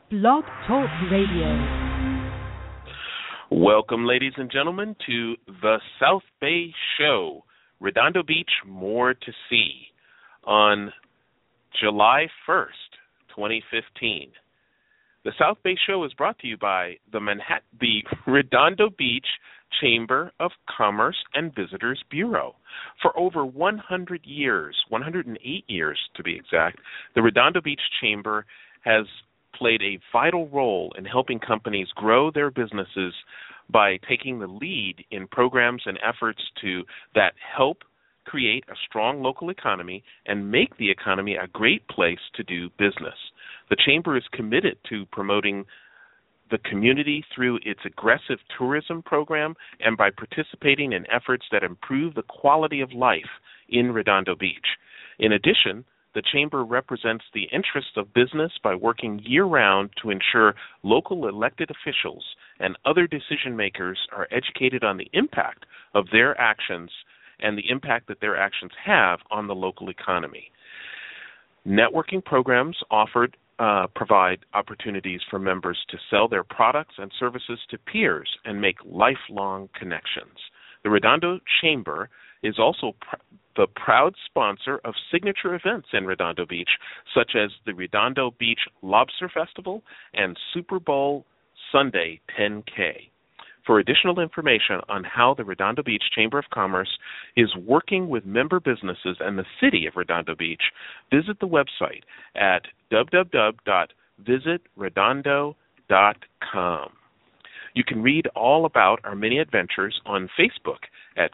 Blog Talk Radio. Welcome, ladies and gentlemen, to the South Bay Show, Redondo Beach, more to see, on July 1st, 2015. The South Bay Show is brought to you by the Redondo Beach Chamber of Commerce and Visitors Bureau. For over 100 years, 108 years to be exact, the Redondo Beach Chamber has played a vital role in helping companies grow their businesses by taking the lead in programs and efforts that help create a strong local economy and make the economy a great place to do business. The Chamber is committed to promoting the community through its aggressive tourism program and by participating in efforts that improve the quality of life in Redondo Beach. In addition, the Chamber represents the interests of business by working year-round to ensure local elected officials and other decision makers are educated on the impact of their actions and the impact that their actions have on the local economy. Networking programs provide opportunities for members to sell their products and services to peers and make lifelong connections. The Redondo Chamber is also the proud sponsor of signature events in Redondo Beach, such as the Redondo Beach Lobster Festival and Super Bowl Sunday 10K. For additional information on how the Redondo Beach Chamber of Commerce is working with member businesses and the city of Redondo Beach, visit the website at www.visitredondo.com. You can read all about our many adventures on Facebook at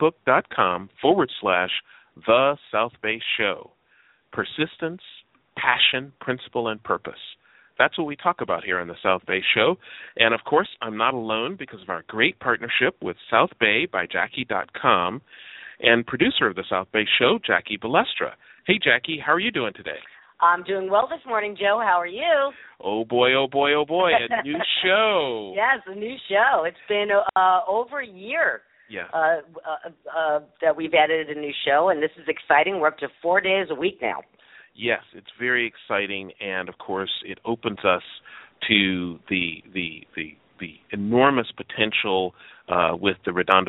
facebook.com/The South Bay Show. Persistence, passion, principle, and purpose. That's what we talk about here on the South Bay Show. And, of course, I'm not alone because of our great partnership with South Bay by Jackie.com and producer of the South Bay Show, Jackie Balestra. Hey, Jackie, how are you doing today? I'm doing well this morning, Joe. How are you? Oh, boy, oh, boy, oh, boy, a new show. Yes, a new show. It's been over a year that we've added a new show, and this is exciting. We're up to 4 days a week now. Yes, it's very exciting, and, of course, it opens us to the enormous potential with the Redondo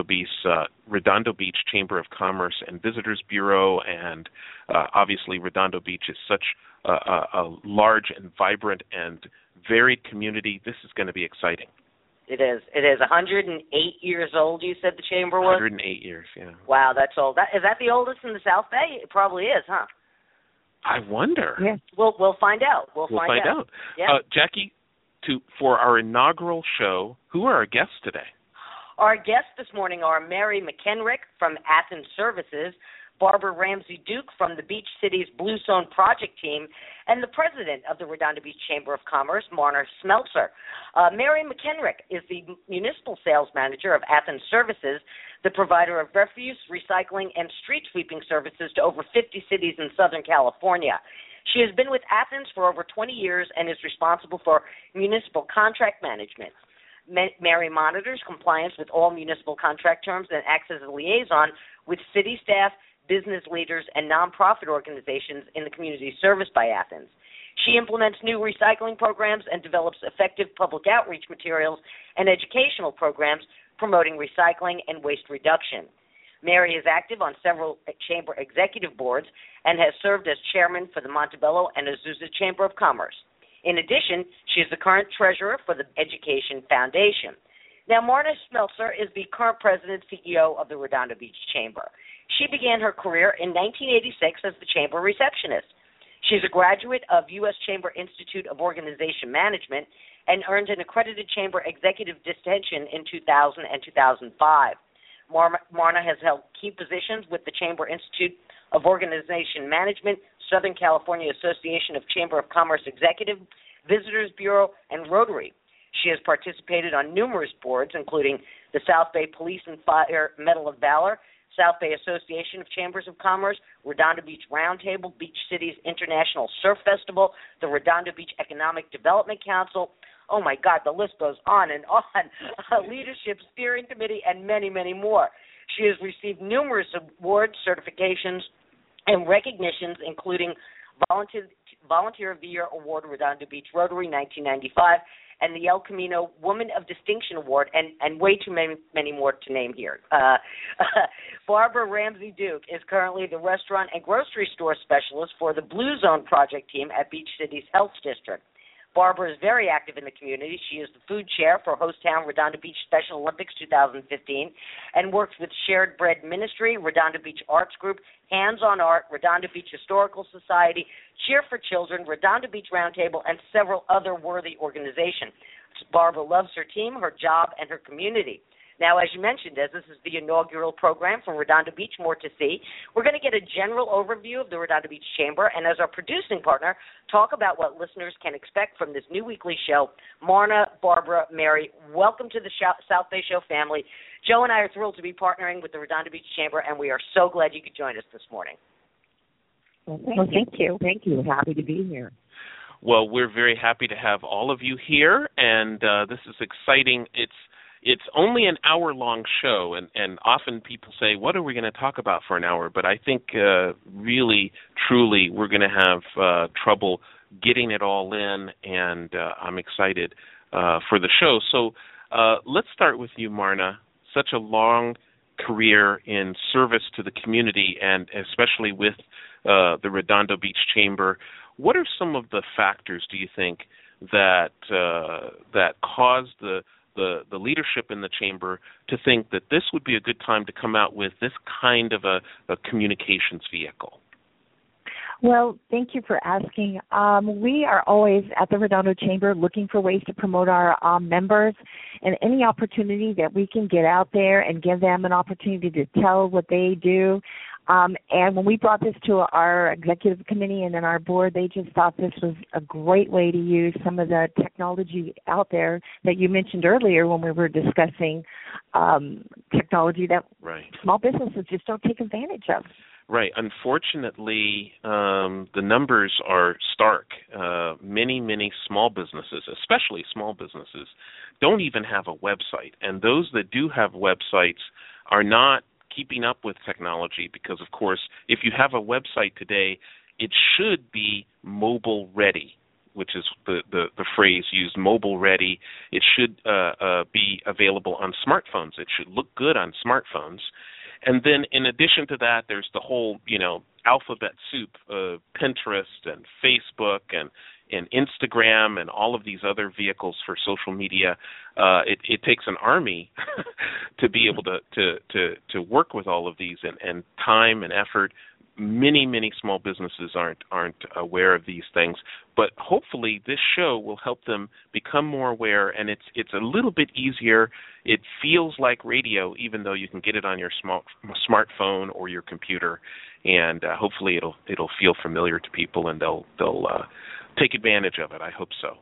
Beach Chamber of Commerce and Visitors Bureau, and obviously Redondo Beach is such a large and vibrant and varied community. This is going to be exciting. It is. It is 108 years old, you said the Chamber was? 108 years, yeah. Wow, that's old. Is that the oldest in the South Bay? It probably is, huh? I wonder. Yeah. We'll find out. We'll find out. Yeah. Jackie, for our inaugural show, who are our guests today? Our guests this morning are Mary McKenrick from Athens Services, Barbara Ramsey-Duke from the Beach Cities Blue Zone Project Team, and the president of the Redondo Beach Chamber of Commerce, Marna Smeltzer. Mary McKenrick is the municipal sales manager of Athens Services, the provider of refuse, recycling, and street sweeping services to over 50 cities in Southern California. She has been with Athens for over 20 years and is responsible for municipal contract management. Mary monitors compliance with all municipal contract terms and acts as a liaison with city staff, business leaders, and nonprofit organizations in the community serviced by Athens. She implements new recycling programs and develops effective public outreach materials and educational programs promoting recycling and waste reduction. Mary is active on several chamber executive boards and has served as chairman for the Montebello and Azusa Chamber of Commerce. In addition, she is the current treasurer for the Education Foundation. Now, Marna Smeltzer is the current president and CEO of the Redondo Beach Chamber. She began her career in 1986 as the chamber receptionist. She's a graduate of U.S. Chamber Institute of Organization Management and earned an accredited chamber executive distinction in 2000 and 2005. Marna has held key positions with the Chamber Institute of Organization Management, Southern California Association of Chamber of Commerce Executive, Visitors Bureau, and Rotary. She has participated on numerous boards, including the South Bay Police and Fire Medal of Valor, South Bay Association of Chambers of Commerce, Redondo Beach Roundtable, Beach Cities International Surf Festival, the Redondo Beach Economic Development Council. Oh, my God, the list goes on and on. Leadership Steering Committee, and many, many more. She has received numerous awards, certifications, and recognitions, including Volunteer of the Year Award, Redondo Beach Rotary, 1995, and the El Camino Woman of Distinction Award, and way too many more to name here. Barbara Ramsey Duke is currently the restaurant and grocery store specialist for the Blue Zone project team at Beach City's Health District. Barbara is very active in the community. She is the food chair for Host Town Redondo Beach Special Olympics 2015 and works with Shared Bread Ministry, Redondo Beach Arts Group, Hands on Art, Redondo Beach Historical Society, Cheer for Children, Redondo Beach Roundtable, and several other worthy organizations. Barbara loves her team, her job, and her community. Now, as you mentioned, as this is the inaugural program from Redondo Beach More to See, we're going to get a general overview of the Redondo Beach Chamber, and as our producing partner, talk about what listeners can expect from this new weekly show. Marna, Barbara, Mary, welcome to the South Bay Show family. Joe and I are thrilled to be partnering with the Redondo Beach Chamber, and we are so glad you could join us this morning. Well, thank you. Thank you. Happy to be here. Well, we're very happy to have all of you here, and this is exciting. It's only an hour-long show, and often people say, what are we going to talk about for an hour? But I think really, truly, we're going to have trouble getting it all in, and I'm excited for the show. So let's start with you, Marna. Such a long career in service to the community, and especially with the Redondo Beach Chamber. What are some of the factors, do you think, that caused the leadership in the chamber to think that this would be a good time to come out with this kind of a communications vehicle? Well, thank you for asking. We are always at the Redondo Chamber looking for ways to promote our members, and any opportunity that we can get out there and give them an opportunity to tell what they do. And when we brought this to our executive committee and then our board, they just thought this was a great way to use some of the technology out there that you mentioned earlier when we were discussing technology that small businesses just don't take advantage of. Right. Unfortunately, the numbers are stark. Many small businesses, especially small businesses, don't even have a website. And those that do have websites are not keeping up with technology because, of course, if you have a website today, it should be mobile ready, which is the phrase used, mobile ready. It should be available on smartphones. It should look good on smartphones. And then in addition to that, there's the whole, alphabet soup of Pinterest and Facebook and Instagram and all of these other vehicles for social media. It takes an army to be able to work with all of these and time and effort. Many small businesses aren't aware of these things, but hopefully this show will help them become more aware, and it's a little bit easier. It feels like radio, even though you can get it on your smartphone or your computer, and hopefully it'll feel familiar to people, and they'll take advantage of it. I hope so.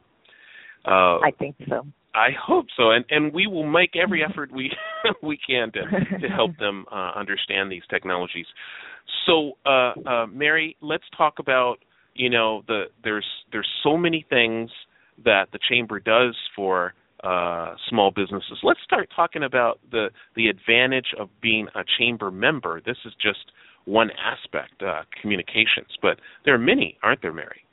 I think so. I hope so, and we will make every effort we can to help them understand these technologies. So, Mary, let's talk about there's so many things that the chamber does for small businesses. Let's start talking about the advantage of being a chamber member. This is just one aspect, communications, but there are many, aren't there, Mary?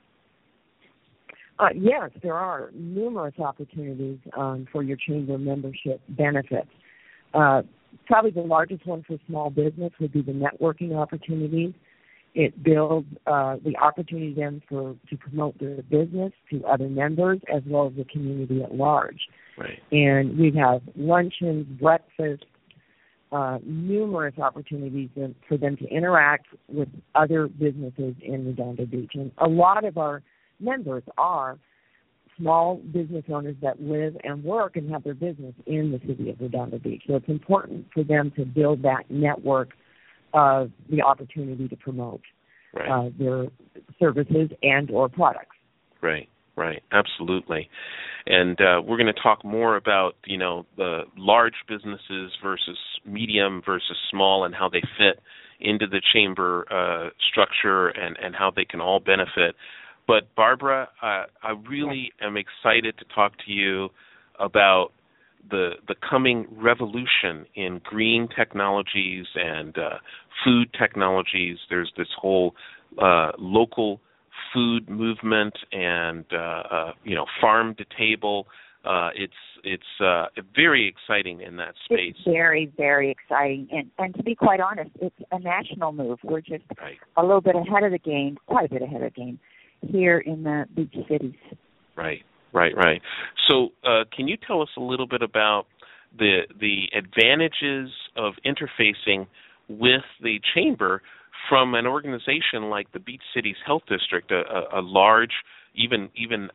Yes, there are numerous opportunities for your chamber membership benefits. Probably the largest one for small business would be the networking opportunities. It builds the opportunity then to promote their business to other members as well as the community at large. Right. And we have luncheons, breakfast, numerous opportunities for them to interact with other businesses in Redondo Beach. And a lot of our members are small business owners that live and work and have their business in the city of Redondo Beach. So it's important for them to build that network of the opportunity to promote their services and or products. Right, absolutely. And we're going to talk more about, the large businesses versus medium versus small and how they fit into the chamber structure and how they can all benefit. But Barbara, I really am excited to talk to you about the coming revolution in green technologies and food technologies. There's this whole local food movement and farm to table. It's very exciting in that space. It's very, very exciting, and to be quite honest, it's a national move. We're just a little bit ahead of the game, quite a bit ahead of the game, here in the beach cities. Right. So, can you tell us a little bit about the advantages of interfacing with the Chamber from an organization like the Beach Cities Health District, a large, even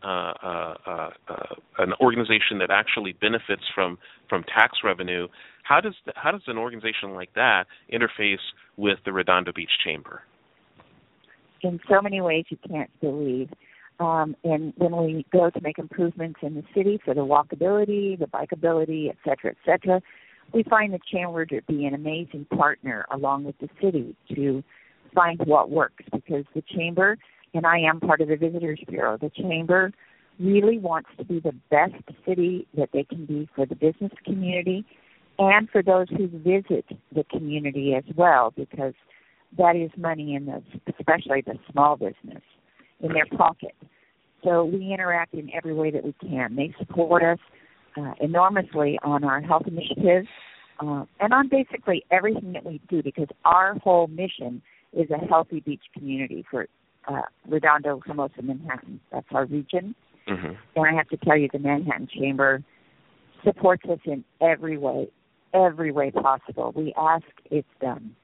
an organization that actually benefits from tax revenue? How does an organization like that interface with the Redondo Beach Chamber? In so many ways you can't believe. And when we go to make improvements in the city for the walkability, the bikeability, et cetera, we find the Chamber to be an amazing partner along with the city to find what works, because the Chamber, and I am part of the Visitors Bureau, the Chamber really wants to be the best city that they can be for the business community and for those who visit the community as well, because that is money in especially the small business, in their pocket. So we interact in every way that we can. They support us enormously on our health initiatives and on basically everything that we do, because our whole mission is a healthy beach community for Redondo, Hermosa, Manhattan. That's our region. Mm-hmm. And I have to tell you, the Manhattan Chamber supports us in every way possible. We ask, it's done.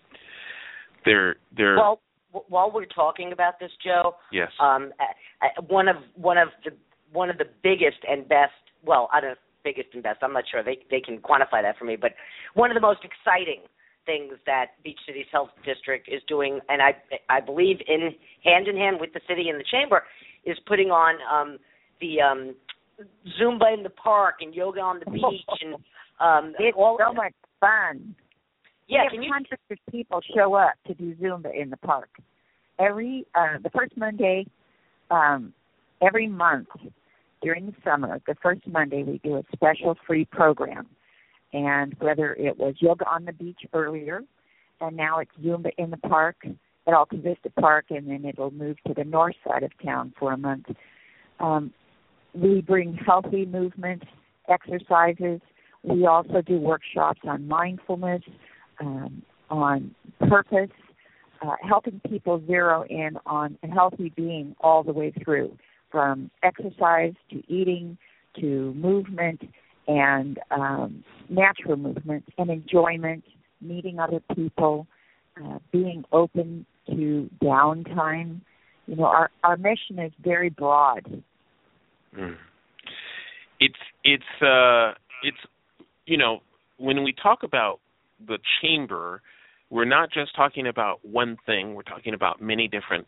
Well, while we're talking about this, Joe, yes, one of the biggest and best. Well, I don't know, biggest and best. I'm not sure they can quantify that for me, but one of the most exciting things that Beach Cities Health District is doing, and I believe hand in hand with the city and the Chamber, is putting on the Zumba in the park and yoga on the beach, and it's so much fun. Yeah, hundreds of people show up to do Zumba in the park the first Monday every month during the summer. The first Monday we do a special free program, and whether it was yoga on the beach earlier, and now it's Zumba in the park at Alta Vista Park, and then it'll move to the north side of town for a month. We bring healthy movement exercises. We also do workshops on mindfulness, on purpose, helping people zero in on a healthy being all the way through, from exercise to eating to movement and natural movement and enjoyment, meeting other people, being open to downtime. You know, our mission is very broad. Mm. It's you know, when we talk about the Chamber, we're not just talking about one thing. We're talking about many different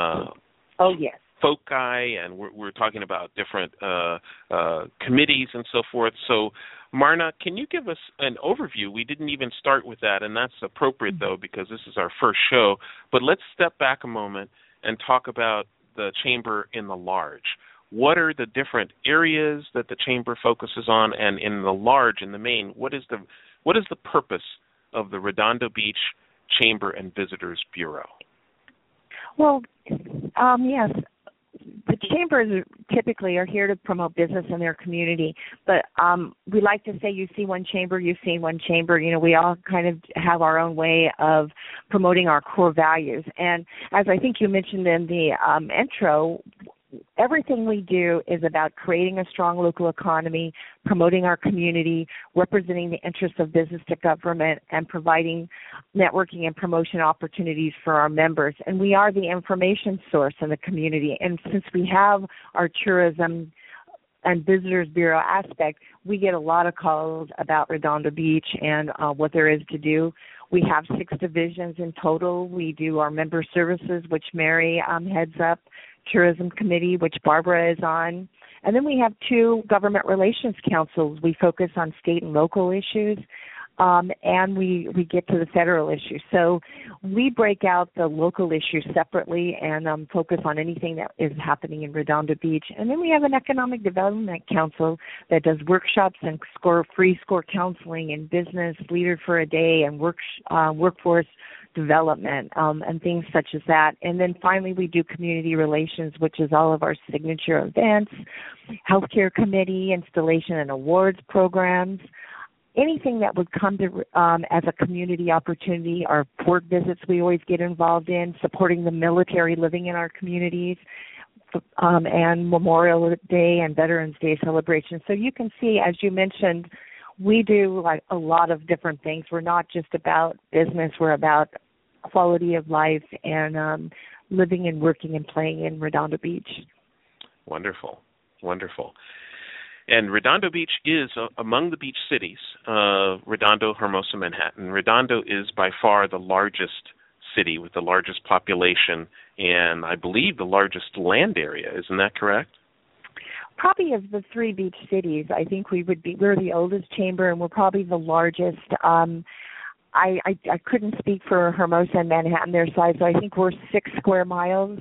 foci, and we're talking about different committees and so forth. So, Marna, can you give us an overview? We didn't even start with that, and that's appropriate, though, because this is our first show. But let's step back a moment and talk about the Chamber in the large. What are the different areas that the Chamber focuses on, and in the main, what is the purpose of the Redondo Beach Chamber and Visitors Bureau? Well, yes. The chambers typically are here to promote business in their community, but we like to say you see one chamber, you've seen one chamber. You know, we all kind of have our own way of promoting our core values. And as I think you mentioned in the intro, everything we do is about creating a strong local economy, promoting our community, representing the interests of business to government, and providing networking and promotion opportunities for our members. And we are the information source in the community. And since we have our tourism and Visitors Bureau aspect, we get a lot of calls about Redondo Beach and what there is to do. We have 6 divisions in total. We do our member services, which Mary heads up, Tourism Committee, which Barbara is on. And then we have 2 government relations councils. We focus on state and local issues, and we get to the federal issues. So we break out the local issues separately and focus on anything that is happening in Redondo Beach. And then we have an economic development council that does workshops and free score counseling and business leader for a day and workforce development, and things such as that. And then finally, we do community relations, which is all of our signature events, healthcare committee, installation and awards programs, anything that would come to as a community opportunity. Our port visits we always get involved in, supporting the military living in our communities, and Memorial Day and Veterans Day celebrations. So you can see, as you mentioned, we do like a lot of different things. We're not just about business. We're about quality of life and living and working and playing in Redondo Beach. Wonderful, wonderful. And Redondo Beach is among the beach cities, Redondo, Hermosa, Manhattan. Redondo is by far the largest city with the largest population and I believe the largest land area. Isn't that correct? Probably of the three beach cities, I think we're the oldest chamber and we're probably the largest. I couldn't speak for Hermosa and Manhattan, their size, so I think we're 6 square miles.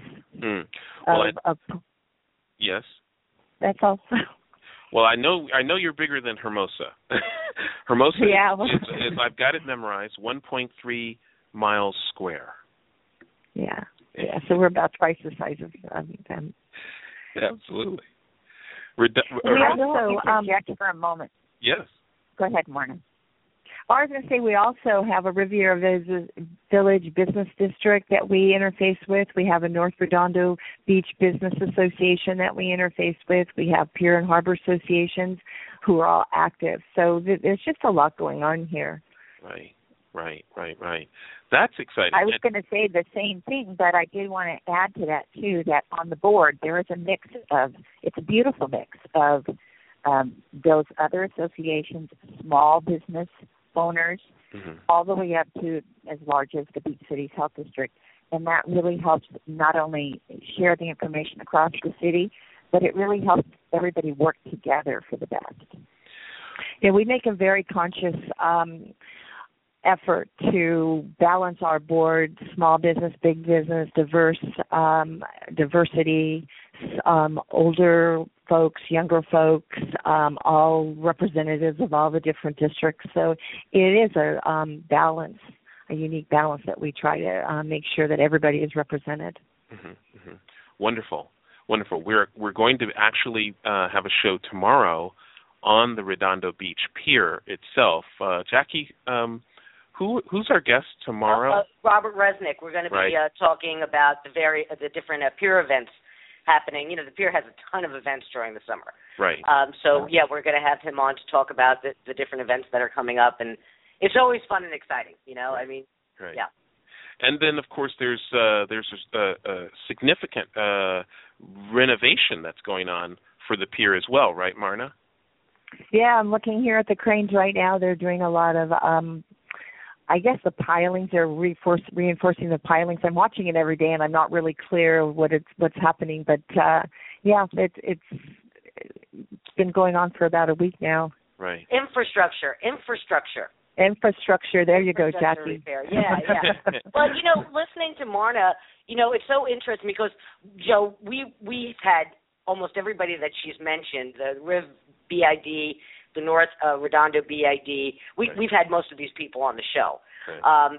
Yes. That's all. Well, I know you're bigger than Hermosa. Hermosa is, I've got it memorized, 1.3 miles square. Yeah, so we're about twice the size of them. Absolutely. We also, interject for a moment. Yes. Go ahead, Morna. I was going to say we also have a Riviera Village Business District that we interface with. We have a North Redondo Beach Business Association that we interface with. We have Pier and Harbor Associations who are all active. So there's just a lot going on here. Right. That's exciting. I was going to say the same thing, but I did want to add to that, too, that on the board there is a mix of, it's a beautiful mix of those other associations, small business owners, all the way up to as large as the Beach Cities Health District. And that really helps not only share the information across the city, but it really helps everybody work together for the best. Yeah, we make a very conscious effort to balance our board, small business, big business, diversity, older folks, younger folks, all representatives of all the different districts. So it is a balance, a unique balance that we try to make sure that everybody is represented. Wonderful. We're going to actually have a show tomorrow on the Redondo Beach Pier itself. Jackie, who's our guest tomorrow? Robert Resnick. We're going to be talking about the different pier events happening. You know, the pier has a ton of events during the summer. Right. We're going to have him on to talk about the different events that are coming up, and it's always fun and exciting. You know, I mean, yeah. And then, of course, there's a significant renovation that's going on for the pier as well, right, Marna? Yeah, I'm looking here at the cranes right now. They're doing a lot of, I guess the pilings. They're reinforcing the pilings. I'm watching it every day, and I'm not really clear what's happening. But it's been going on for about a week now. Right. Infrastructure. There you go, Jackie. Yeah. Well, you know, listening to Marna, you know, it's so interesting because, Joe, we've had almost everybody that she's mentioned, the Riv BID, the North Redondo BID. We've had most of these people on the show. Right.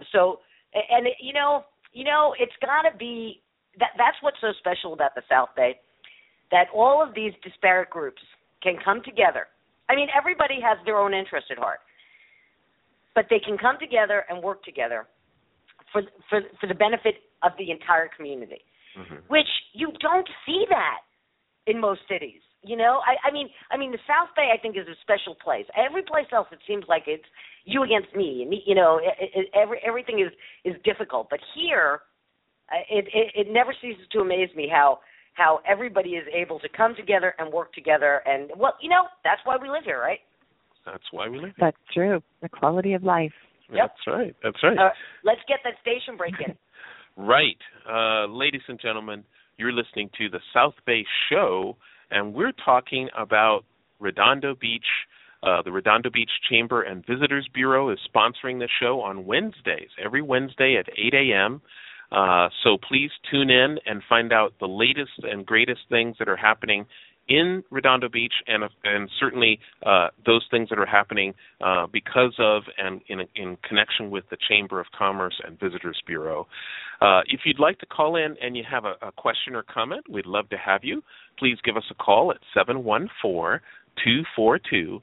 It's got to be that's what's so special about the South Bay, that all of these disparate groups can come together. I mean, everybody has their own interest at heart, but they can come together and work together for the benefit of the entire community, which you don't see that in most cities. You know, I mean, the South Bay, I think, is a special place. Every place else, it seems like it's you against me, and me. You know, everything is difficult. But here, it never ceases to amaze me how everybody is able to come together and work together. And well, you know, that's why we live here, right? That's why we live here. That's true. The quality of life. Yep. That's right. Let's get that station break in. Right, ladies and gentlemen, you're listening to the South Bay Show. And we're talking about Redondo Beach. The Redondo Beach Chamber and Visitors Bureau is sponsoring the show on Wednesdays, every Wednesday at 8 a.m. So please tune in and find out the latest and greatest things that are happening in Redondo Beach, and certainly those things that are happening because of and in connection with the Chamber of Commerce and Visitors Bureau. If you'd like to call in and you have a question or comment, we'd love to have you. Please give us a call at 714-242-5288.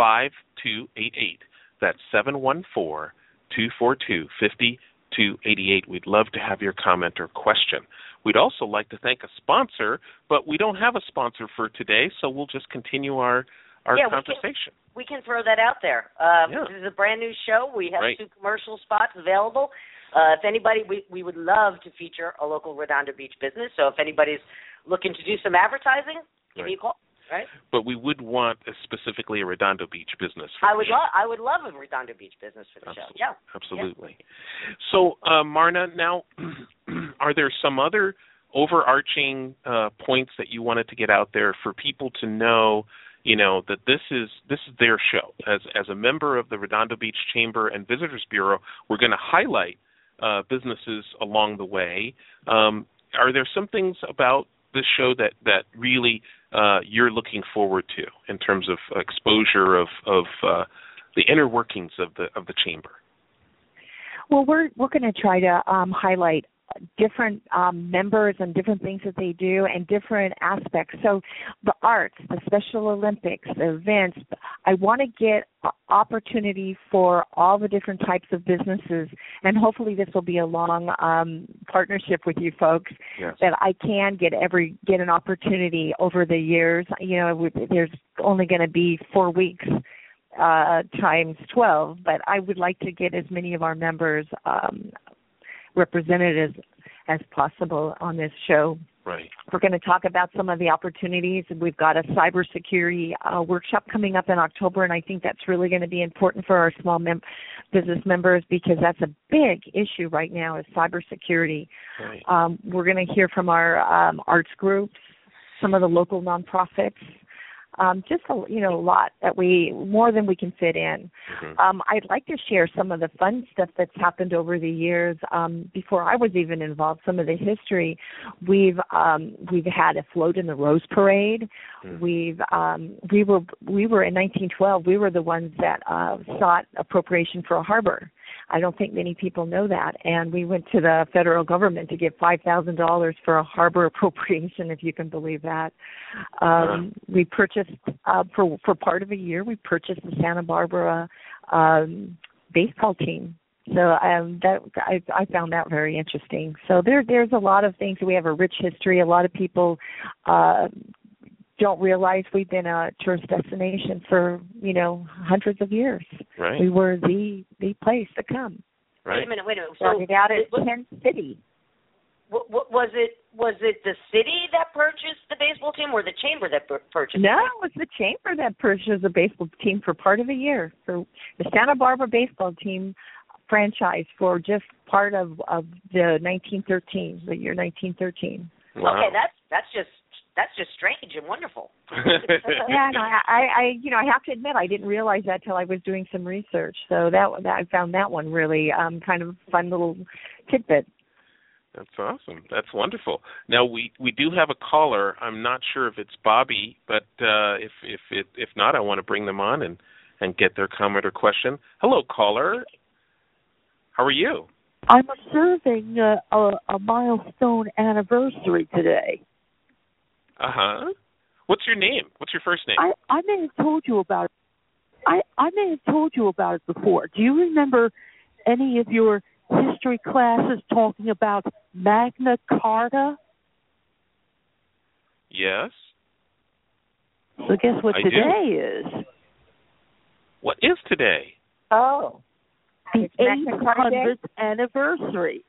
That's 714-242-5288. We'd love to have your comment or question. We'd also like to thank a sponsor, but we don't have a sponsor for today, so we'll just continue our conversation. We can throw that out there. This is a brand new show. We have 2 commercial spots available. If anybody, we would love to feature a local Redondo Beach business. So if anybody's looking to do some advertising, give me a call. Right. But we would want specifically a Redondo Beach business. I would love a Redondo Beach business for the show. Yeah. Absolutely. Yeah. So, Marna, now, are there some other overarching points that you wanted to get out there for people to know, that this is their show? As a member of the Redondo Beach Chamber and Visitors Bureau, we're going to highlight businesses along the way. Are there some things about this show that really you're looking forward to in terms of exposure of the inner workings of the chamber? Well, we're going to try to highlight different members and different things that they do and different aspects. So the arts, the Special Olympics, the events, I want to get opportunity for all the different types of businesses, and hopefully this will be a long partnership with you folks, that I can get an opportunity over the years. There's only going to be 4 weeks times 12, but I would like to get as many of our members represented as possible on this show. Right. We're going to talk about some of the opportunities. We've got a cybersecurity workshop coming up in October, and I think that's really going to be important for our small business members because that's a big issue right now is cybersecurity. Right. We're going to hear from our arts groups, some of the local nonprofits, just a lot that more than we can fit in. Mm-hmm. I'd like to share some of the fun stuff that's happened over the years. Before I was even involved, some of the history. We've had a float in the Rose Parade. Mm-hmm. We were in 1912. We were the ones that sought appropriation for a harbor. I don't think many people know that. And we went to the federal government to get $5,000 for a harbor appropriation, if you can believe that. We purchased, for part of a year, we purchased the Santa Barbara baseball team. So I found that very interesting. So there's a lot of things. We have a rich history. A lot of people don't realize we've been a tourist destination for, hundreds of years. Right. We were the place to come. Right. Wait a minute. Started out at Penn City. Was it the city that purchased the baseball team or the chamber that purchased it? No, it was the chamber that purchased the baseball team for part of a year. For the Santa Barbara baseball team franchise for just part of the year 1913. Wow. Okay, that's just strange and wonderful. Yeah, no, I have to admit I didn't realize that till I was doing some research. So that I found that one really kind of fun little tidbit. That's awesome. That's wonderful. Now we do have a caller. I'm not sure if it's Bobby, but if not, I want to bring them on and get their comment or question. Hello, caller. How are you? I'm observing a milestone anniversary today. Uh-huh. What's your name? What's your first name? I may have told you about it. I may have told you about it before. Do you remember any of your history classes talking about Magna Carta? Yes. So guess what today is? What is today? Oh. The 800th anniversary.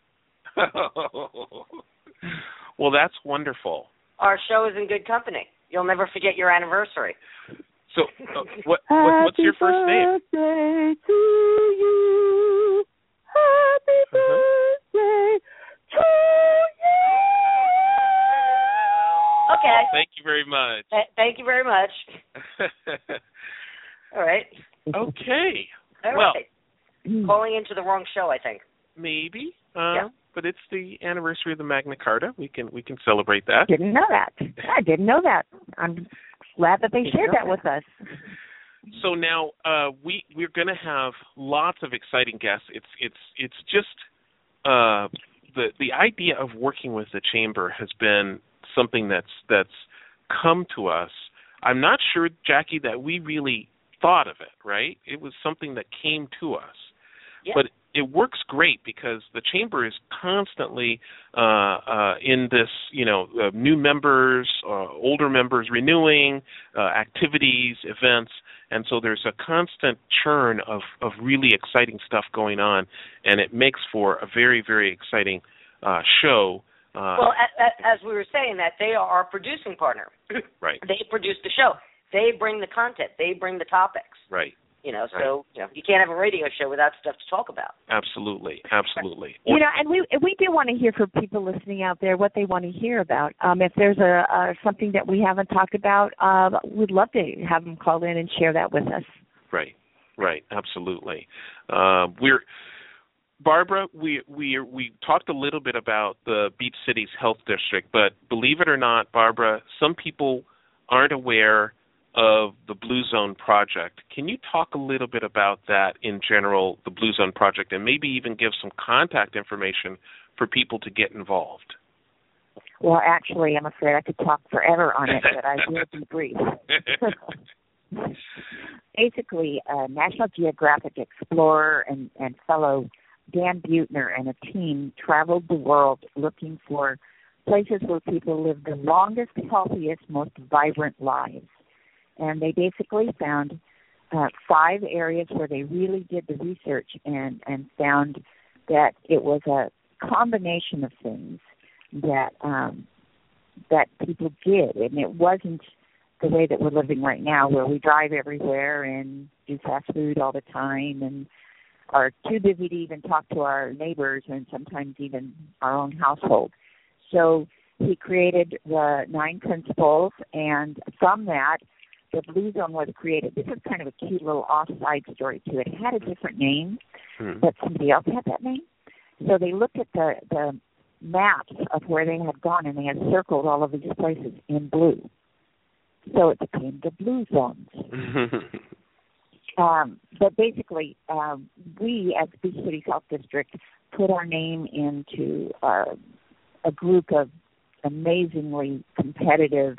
Well, that's wonderful. Our show is in good company. You'll never forget your anniversary. So, what's your first name? Happy birthday to you. Happy birthday to you. Okay. Thank you very much. Thank you very much. All right. Okay. All well, right. Calling into the wrong show, I think. Maybe. Yeah. but it's the anniversary of the Magna Carta. We can celebrate that. Didn't know that. I didn't know that. I'm glad that they shared that with us. So now we're going to have lots of exciting guests. It's just the idea of working with the chamber has been something that's come to us. I'm not sure, Jackie, that we really thought of it, right? It was something that came to us. Yeah. But it works great because the chamber is constantly in this, new members, older members renewing, activities, events, and so there's a constant churn of really exciting stuff going on, and it makes for a very, very exciting show. Well, as we were saying, that they are our producing partner. Right. They produce the show. They bring the content. They bring the topics. Right. So you can't have a radio show without stuff to talk about. Absolutely. And we do want to hear from people listening out there what they want to hear about. If there's something that we haven't talked about, we'd love to have them call in and share that with us. Right. Absolutely. Barbara, we talked a little bit about the Beach Cities Health District, but believe it or not, Barbara, some people aren't aware of the Blue Zone Project. Can you talk a little bit about that in general, the Blue Zone Project, and maybe even give some contact information for people to get involved? Well, actually, I'm afraid I could talk forever on it, but I will be brief. Basically, National Geographic explorer and fellow Dan Buettner and a team traveled the world looking for places where people live the longest, healthiest, most vibrant lives. And they basically found 5 areas where they really did the research and found that it was a combination of things that people did. And it wasn't the way that we're living right now, where we drive everywhere and do fast food all the time and are too busy to even talk to our neighbors and sometimes even our own household. So he created the 9 principles, and from that, the Blue Zone was created. This is kind of a cute little off-side story, too. It had a different name, but somebody else had that name. So they looked at the maps of where they had gone, and they had circled all of these places in blue. So it became the Blue Zones. But basically, we, as the Beach Cities Health District, put our name into a group of amazingly competitive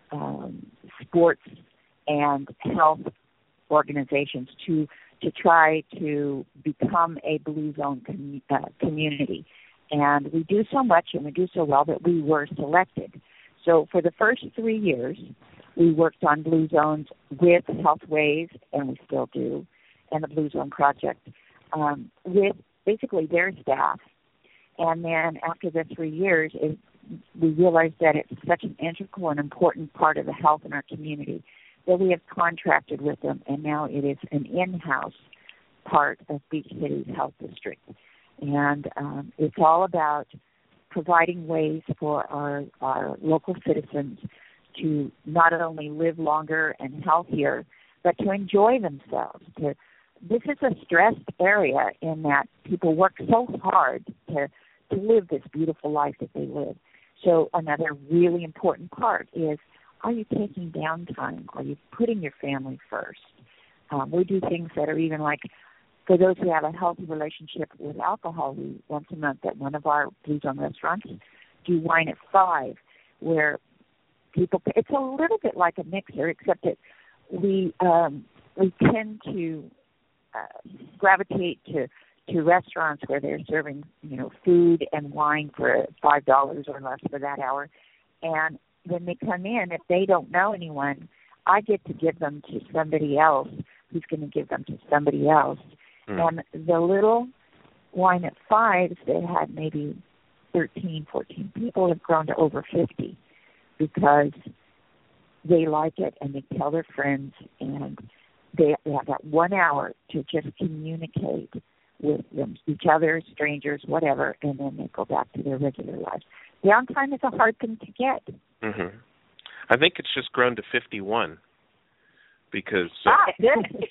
sports and health organizations to try to become a Blue Zone community. And we do so much and we do so well that we were selected. So for the first 3 years, we worked on Blue Zones with Healthways, and we still do, and the Blue Zone Project, with basically their staff. And then after the 3 years, we realized that it's such an integral and important part of the health in our community that we have contracted with them, and now it is an in-house part of Beach Cities Health District. And it's all about providing ways for our local citizens to not only live longer and healthier, but to enjoy themselves. This is a stressed area in that people work so hard to live this beautiful life that they live. So another really important part is, are you taking downtime? Are you putting your family first? We do things that are even like, for those who have a healthy relationship with alcohol, we once a month at one of our Blue Zone restaurants do wine at 5, where people, it's a little bit like a mixer, except that we tend to gravitate to restaurants where they're serving, food and wine for $5 or less for that hour. And when they come in, if they don't know anyone, I get to give them to somebody else who's going to give them to somebody else. And the little wine at 5s that had maybe 13, 14 people have grown to over 50 because they like it and they tell their friends, and they have that 1 hour to just communicate with them, each other, strangers, whatever, and then they go back to their regular lives. Downtime is a hard thing to get. Mm-hmm. I think it's just grown to 51 because good.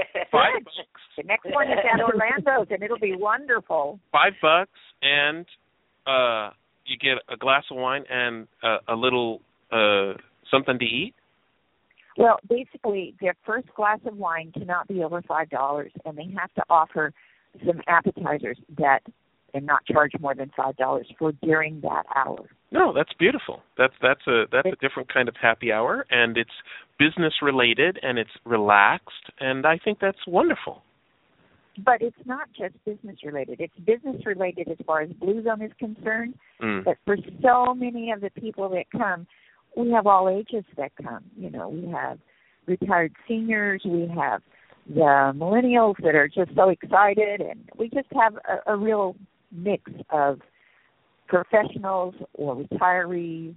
$5. The next one is at Orlando's, and it'll be wonderful. $5, and you get a glass of wine and a little something to eat? Well, basically, their first glass of wine cannot be over $5, and they have to offer some appetizers and not charge more than $5 for during that hour. No, that's beautiful. That's a different kind of happy hour, and it's business related and it's relaxed, and I think that's wonderful. But it's not just business related. It's business related as far as Blue Zone is concerned. But for so many of the people that come, we have all ages that come. You know, we have retired seniors, we have the millennials that are just so excited, and we just have a real mix of professionals or retirees.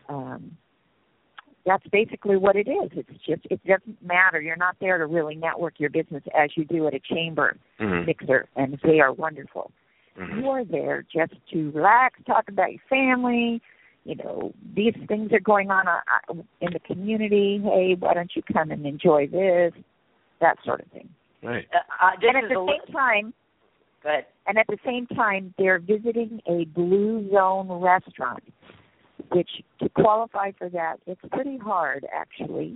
That's basically what it is. It doesn't matter. You're not there to really network your business as you do at a chamber mixer, and they are wonderful. You are there just to relax, talk about your family. You know, these things are going on in the community. Hey, why don't you come and enjoy this? That sort of thing. Right. And at the same time, go ahead. And at the same time, they're visiting a Blue Zone restaurant, which to qualify for that, it's pretty hard, actually,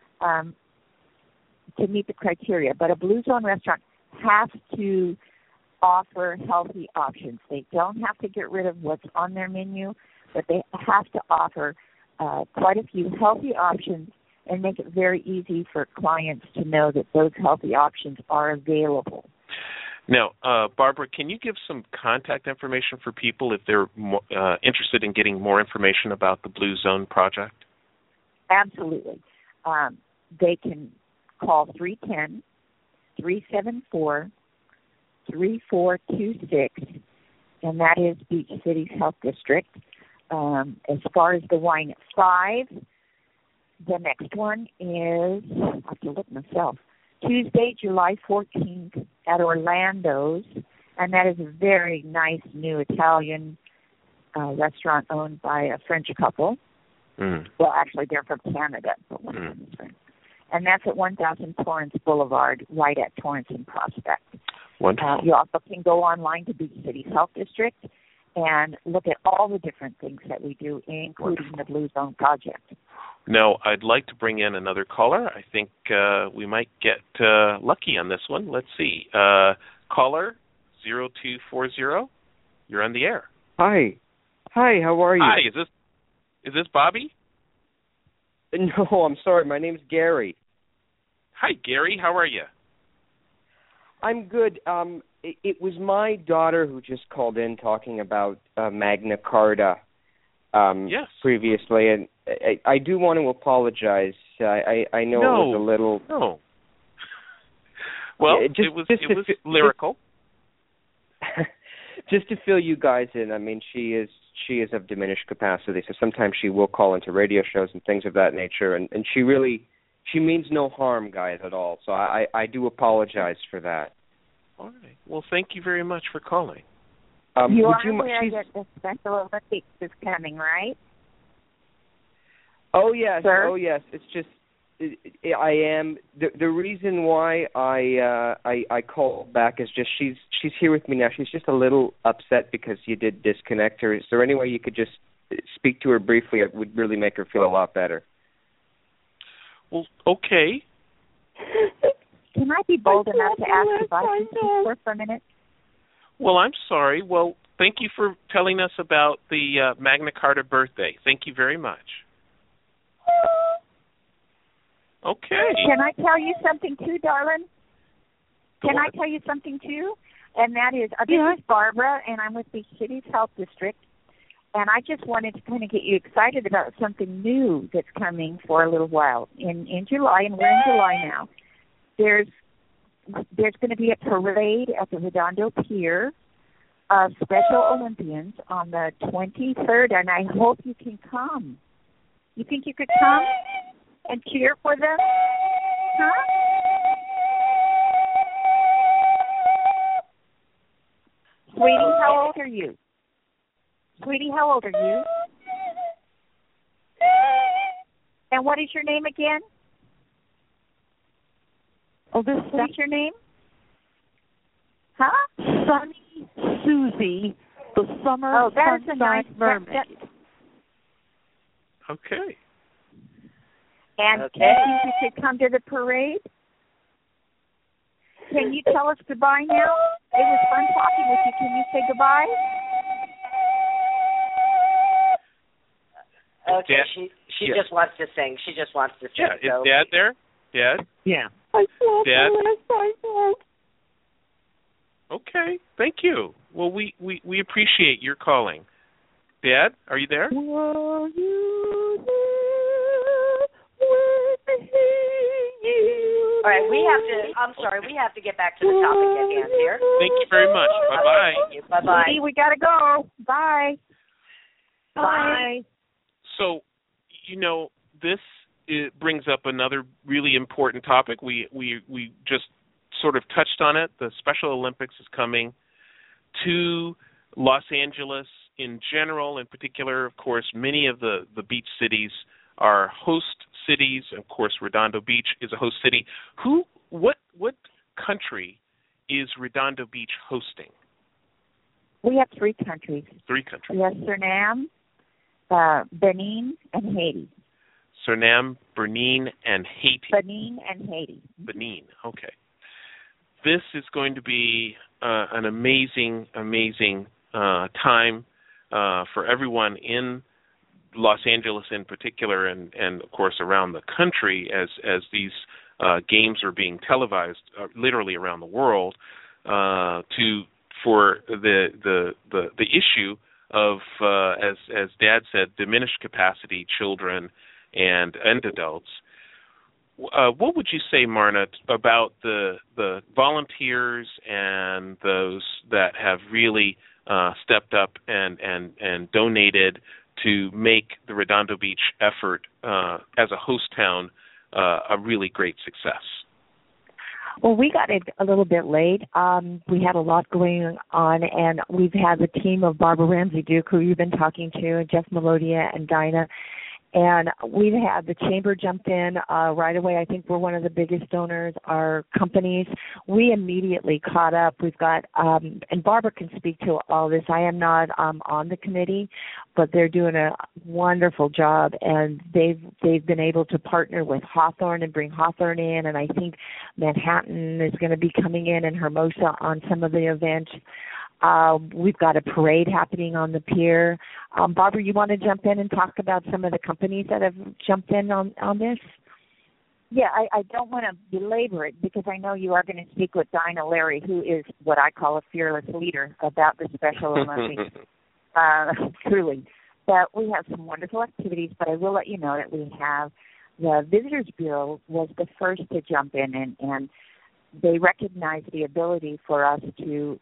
to meet the criteria. But a Blue Zone restaurant has to offer healthy options. They don't have to get rid of what's on their menu, but they have to offer quite a few healthy options and make it very easy for clients to know that those healthy options are available. Now, Barbara, can you give some contact information for people if they're interested in getting more information about the Blue Zone project? Absolutely. They can call 310-374-3426, and that is Beach City's Health District. As far as the wine at 5, the next one is, I have to look myself, Tuesday, July 14th at Orlando's, and that is a very nice new Italian restaurant owned by a French couple. Well, actually, they're from Canada, but one of them is French. And that's at 1000 Torrance Boulevard, right at Torrance and Prospect. Wonderful. You also can go online to Beach City's Health District and look at all the different things that we do, including the Blue Zone project. Now, I'd like to bring in another caller. I think we might get lucky on this one. Let's see. Caller 0240, you're on the air. Hi, how are you? Hi, is this Bobby? No, I'm sorry. My name's Gary. Hi, Gary. How are you? I'm good. It was my daughter who just called in talking about Magna Carta yes. previously, and I do want to apologize. I know it was a little... No. Well, it was lyrical. Just to fill you guys in, I mean, she is of diminished capacity, so sometimes she will call into radio shows and things of that nature, and she means no harm, guys, at all. So I do apologize for that. All right. Well, thank you very much for calling. You are aware that the Special Olympics is coming, right? Oh, yes. Sir? Oh, yes. It's just I am. The reason why I called back is just she's here with me now. She's just a little upset because you did disconnect her. Is there any way you could just speak to her briefly? It would really make her feel a lot better. Well, okay. Can I be bold enough to ask if I can speak for a minute? Well, I'm sorry. Well, thank you for telling us about the Magna Carta birthday. Thank you very much. Okay. Can I tell you something too, darling? Can I tell you something too? And that is, this is Barbara, and I'm with the City's Health District. And I just wanted to kind of get you excited about something new that's coming for a little while. In July, and we're in July now, there's going to be a parade at the Redondo Pier of Special Olympians on the 23rd, and I hope you can come. You think you could come and cheer for them? Huh? Sweetie, how old are you? Sweetie, how old are you? And what is your name again? Oh, this What's your name? Huh? Sunny Susie The Summer Sunshine Mermaid. Okay. And do you think you should come to the parade? Can you tell us goodbye now? It was fun talking with you. Can you say goodbye? Okay, Dad, she just wants to sing. She just wants to sing. Yeah, is Dad there? Dad? Yeah. I saw Dad? the last Okay, thank you. Well, we appreciate your calling. Dad, are you there? Were you there when he All right, we have to get back to the topic at hand here. Thank you very much. Bye-bye. Thank you. Bye-bye. Sweetie, we got to go. Bye. Bye. So, this brings up another really important topic. We just sort of touched on it. The Special Olympics is coming to Los Angeles in general. In particular, of course, many of the beach cities are host cities. Of course, Redondo Beach is a host city. What country is Redondo Beach hosting? We have 3 countries. 3 countries. We have Suriname, Benin, and Haiti. Suriname, Benin, and Haiti. Benin, okay. This is going to be an amazing time for everyone in Los Angeles in particular, and of course around the country as these games are being televised literally around the world for the issue of as Dad said, diminished capacity children and adults. What would you say, Marna, about the volunteers and those that have really stepped up and donated to make the Redondo Beach effort as a host town a really great success? Well, we got it a little bit late. We had a lot going on, and we've had the team of Barbara Ramsey Duke, who you've been talking to, and Jeff Melodia and Dinah. And we've had the chamber jumped in right away. I think we're one of the biggest donors, our companies. We immediately caught up. We've got, and Barbara can speak to all this. I am not on the committee, but they're doing a wonderful job, and they've been able to partner with Hawthorne and bring Hawthorne in, and I think Manhattan is going to be coming in and Hermosa on some of the events. We've got a parade happening on the pier. Barbara, you want to jump in and talk about some of the companies that have jumped in on this? Yeah, I don't want to belabor it because I know you are going to speak with Dinah Larry, who is what I call a fearless leader about the Special Olympics, truly. But we have some wonderful activities, but I will let you know that we have the Visitors Bureau was the first to jump in, and they recognize the ability for us to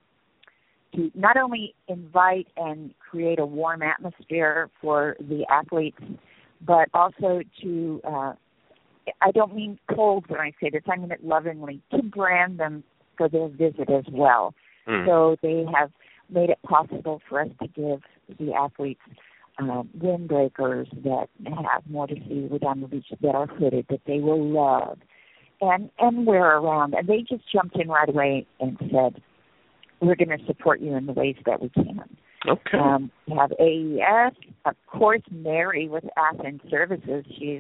not only invite and create a warm atmosphere for the athletes, but also to, I don't mean cold when I say this, I mean it lovingly, to brand them for their visit as well. So they have made it possible for us to give the athletes windbreakers that have more to see with on the beach that are hooded, that they will love and wear around. And they just jumped in right away and said, we're going to support you in the ways that we can. Okay. We have AES, of course, Mary with Athens Services. She's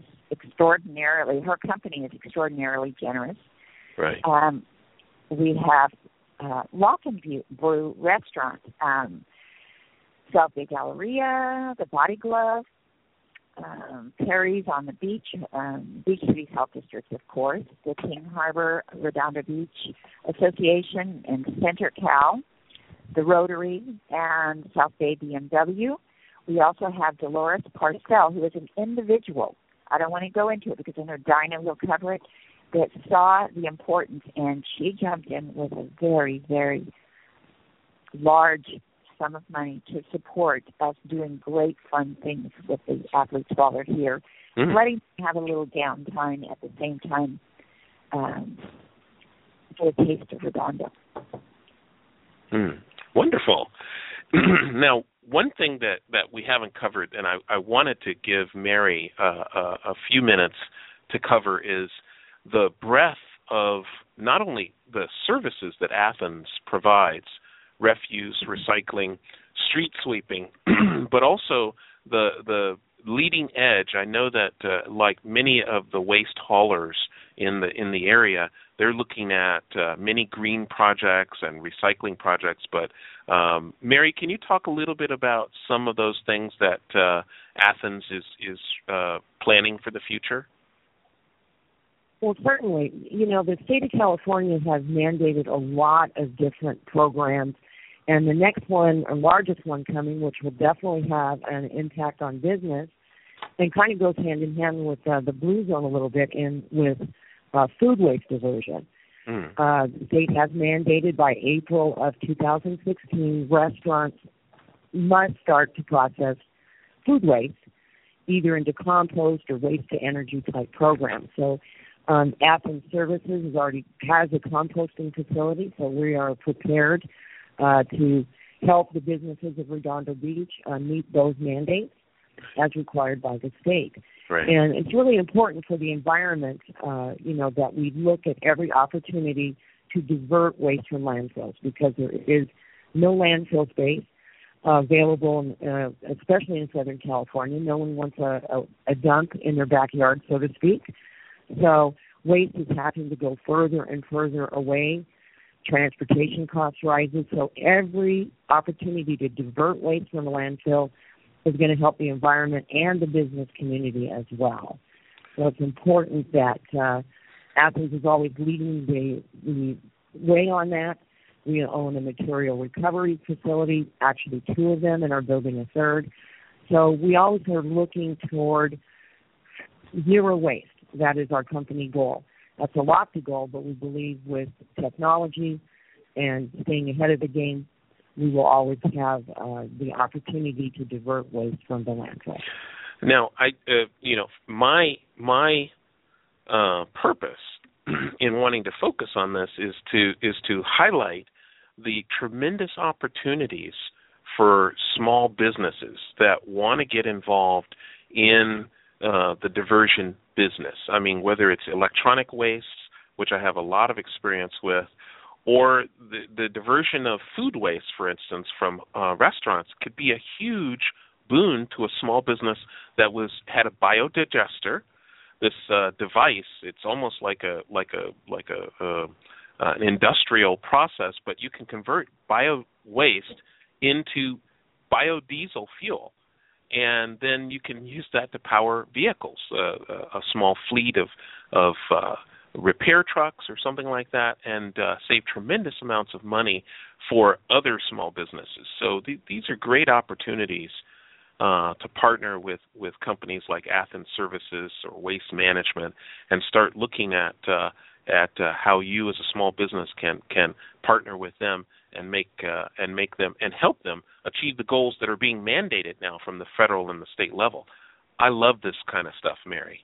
her company is extraordinarily generous. Right. We have Lock and Brew Restaurant, South Bay Galleria, the Body Glove, Perry's on the Beach, Beach Cities Health District, of course, the King Harbor Redondo Beach Association and Center Cal, the Rotary, and South Bay BMW. We also have Dolores Parcell, who is an individual. I don't want to go into it because I know Dinah will cover it, that saw the importance, and she jumped in with a very, very large sum of money to support us doing great fun things with the athletes while they're here, letting them have a little downtime at the same time for a taste of Redondo. Wonderful. Now, one thing that we haven't covered, and I wanted to give Mary a few minutes to cover, is the breadth of not only the services that Athens provides refuse, recycling, street sweeping, but also the leading edge. I know that like many of the waste haulers in the area, they're looking at many green projects and recycling projects. But Mary, can you talk a little bit about some of those things that Athens is planning for the future? Well, certainly. The state of California has mandated a lot of different programs, and the next one, or largest one coming, which will definitely have an impact on business, and kind of goes hand in hand with the Blue Zone a little bit, and with food waste diversion. The state has mandated by April of 2016, restaurants must start to process food waste, either into compost or waste-to-energy type programs. So Athens Services has a composting facility, so we are prepared to help the businesses of Redondo Beach meet those mandates as required by the state. Right. And it's really important for the environment, that we look at every opportunity to divert waste from landfills, because there is no landfill space available, especially in Southern California. No one wants a dump in their backyard, so to speak. So waste is having to go further and further away. Transportation costs rises. So every opportunity to divert waste from a landfill is going to help the environment and the business community as well. So it's important that Athens is always leading the way on that. We own a material recovery facility, actually 2 of them, and are building a 3rd. So we always are looking toward zero waste. That is our company goal. That's a lofty goal, but we believe with technology and staying ahead of the game, we will always have the opportunity to divert waste from the landfill. Now, my purpose in wanting to focus on this is to highlight the tremendous opportunities for small businesses that want to get involved in the diversion business. I mean, whether it's electronic wastes, which I have a lot of experience with, or the diversion of food waste, for instance, from restaurants, could be a huge boon to a small business that had a biodigester. This device, it's almost like an industrial process, but you can convert bio waste into biodiesel fuel, and then you can use that to power vehicles, a small fleet of repair trucks or something like that, and save tremendous amounts of money for other small businesses. So these are great opportunities to partner with companies like Athens Services or Waste Management and start looking at how you as a small business can partner with them and make them and help them achieve the goals that are being mandated now from the federal and the state level. I love this kind of stuff, Mary.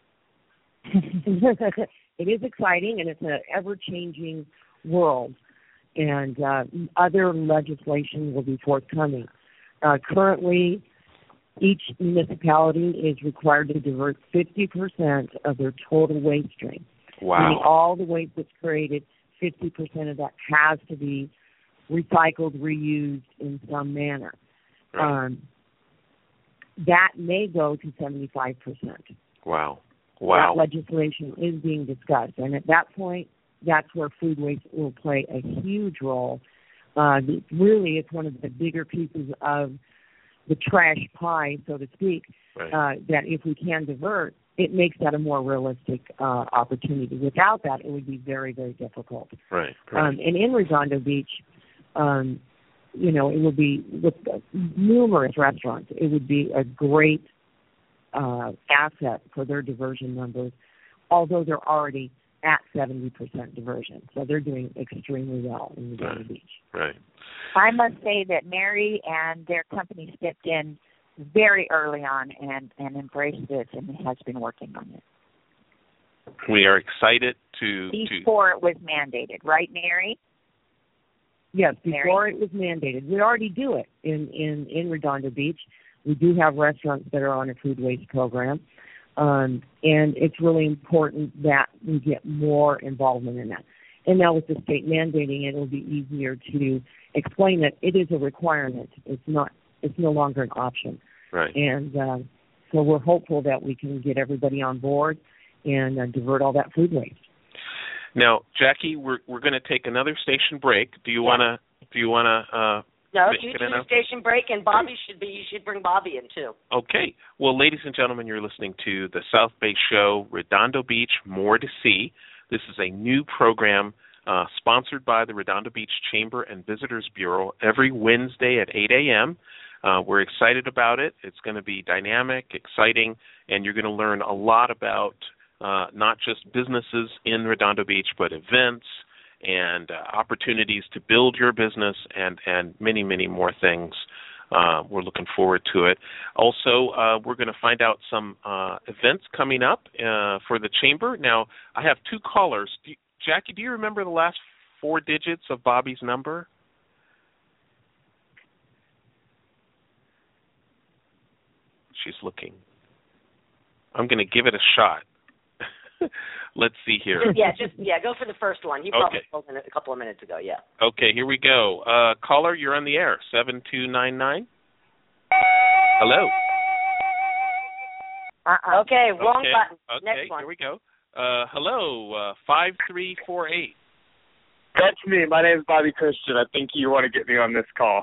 It is exciting, and it's an ever-changing world, and other legislation will be forthcoming. Currently, each municipality is required to divert 50% of their total waste stream. Wow. Meaning all the waste that's created, 50% of that has to be recycled, reused in some manner. Right. That may go to 75%. Wow. That legislation is being discussed. And at that point, that's where food waste will play a huge role. Really, it's one of the bigger pieces of the trash pie, so to speak, right. That if we can divert, it makes that a more realistic opportunity. Without that, it would be very, very difficult. Right. And in Redondo Beach, it will be, with numerous restaurants, it would be a great asset for their diversion numbers, although they're already at 70% diversion. So they're doing extremely well in Redondo Beach. Right. I must say that Mary and their company stepped in very early on and embraced this and has been working on it. We are excited before it was mandated, right, Mary? Yes, before it was mandated. We already do it in Redondo Beach. We do have restaurants that are on a food waste program, and it's really important that we get more involvement in that. And now with the state mandating it, it'll be easier to explain that it is a requirement. It's no longer an option. Right. And so we're hopeful that we can get everybody on board and divert all that food waste. Now, Jackie, we're going to take another station break. Do you want to? No, you do the station break, and you should bring Bobby in too. Okay. Well, ladies and gentlemen, you're listening to the South Bay Show, Redondo Beach, More to See. This is a new program sponsored by the Redondo Beach Chamber and Visitors Bureau every Wednesday at 8 a.m. We're excited about it. It's going to be dynamic, exciting, and you're going to learn a lot about not just businesses in Redondo Beach, but events and opportunities to build your business and many, many more things. We're looking forward to it. Also, we're going to find out some events coming up for the Chamber. Now, I have two callers. Jackie, do you remember the last 4 digits of Bobby's number? She's looking. I'm going to give it a shot. Let's see here. Go for the first one. He probably called in a couple of minutes ago, yeah. Okay, here we go. Caller, you're on the air, 7299. Hello. Okay, wrong button. Okay, next one. Here we go. Hello, 5348. That's me. My name is Bobby Christian. I think you want to get me on this call.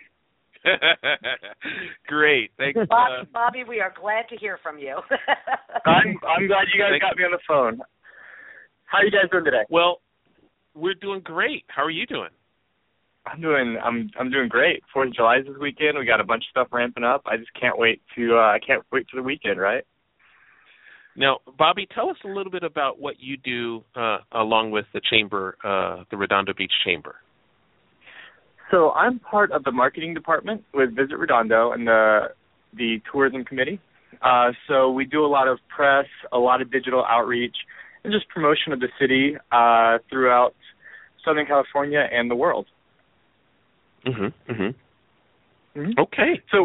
Great. Thanks. Bobby, we are glad to hear from you. I'm glad you guys got me on the phone. How are you guys doing today? Well, we're doing great. How are you doing? I'm doing great. 4th of July is this weekend. We got a bunch of stuff ramping up. I just can't wait for the weekend, right? Now, Bobby, tell us a little bit about what you do along with the Chamber, the Redondo Beach Chamber. So I'm part of the marketing department with Visit Redondo and the tourism committee. So we do a lot of press, a lot of digital outreach, and just promotion of the city throughout Southern California and the world. Okay. So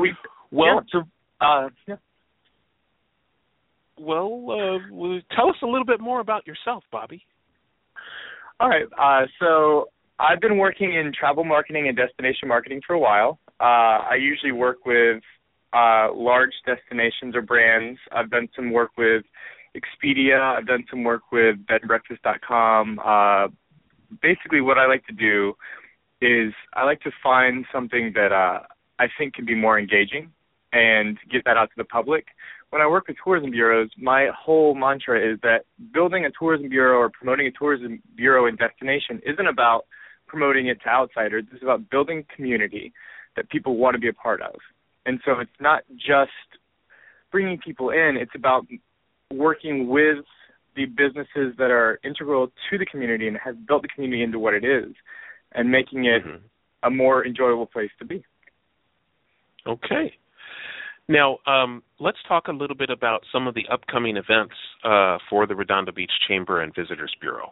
tell us a little bit more about yourself, Bobby. All right. So I've been working in travel marketing and destination marketing for a while. I usually work with large destinations or brands. I've done some work with Expedia. I've done some work with bedandbreakfast.com. Basically, what I like to do is I like to find something that I think can be more engaging and get that out to the public. When I work with tourism bureaus, my whole mantra is that building a tourism bureau or promoting a tourism bureau and destination isn't about promoting it to outsiders. It's about building community that people want to be a part of. And so it's not just bringing people in. It's about working with the businesses that are integral to the community and have built the community into what it is and making it a more enjoyable place to be. Okay. Now, let's talk a little bit about some of the upcoming events for the Redondo Beach Chamber and Visitors Bureau.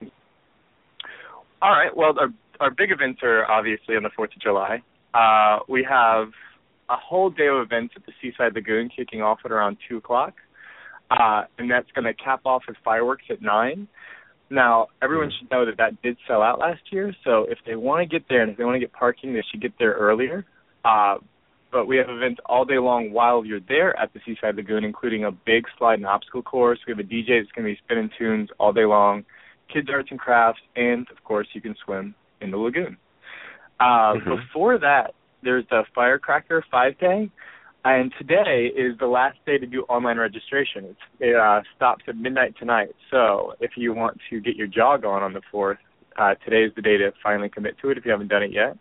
All right. Well, our big events are obviously on the 4th of July. We have a whole day of events at the Seaside Lagoon kicking off at around 2 o'clock, and that's going to cap off with fireworks at 9. Now, everyone should know that did sell out last year, so if they want to get there and if they want to get parking, they should get there earlier. But we have events all day long while you're there at the Seaside Lagoon, including a big slide and obstacle course. We have a DJ that's going to be spinning tunes all day long, kids' arts and crafts, and, of course, you can swim in the lagoon. Before that, there's the Firecracker 5K, and today is the last day to do online registration. It stops at midnight tonight, so if you want to get your jog on the 4th, today is the day to finally commit to it if you haven't done it yet.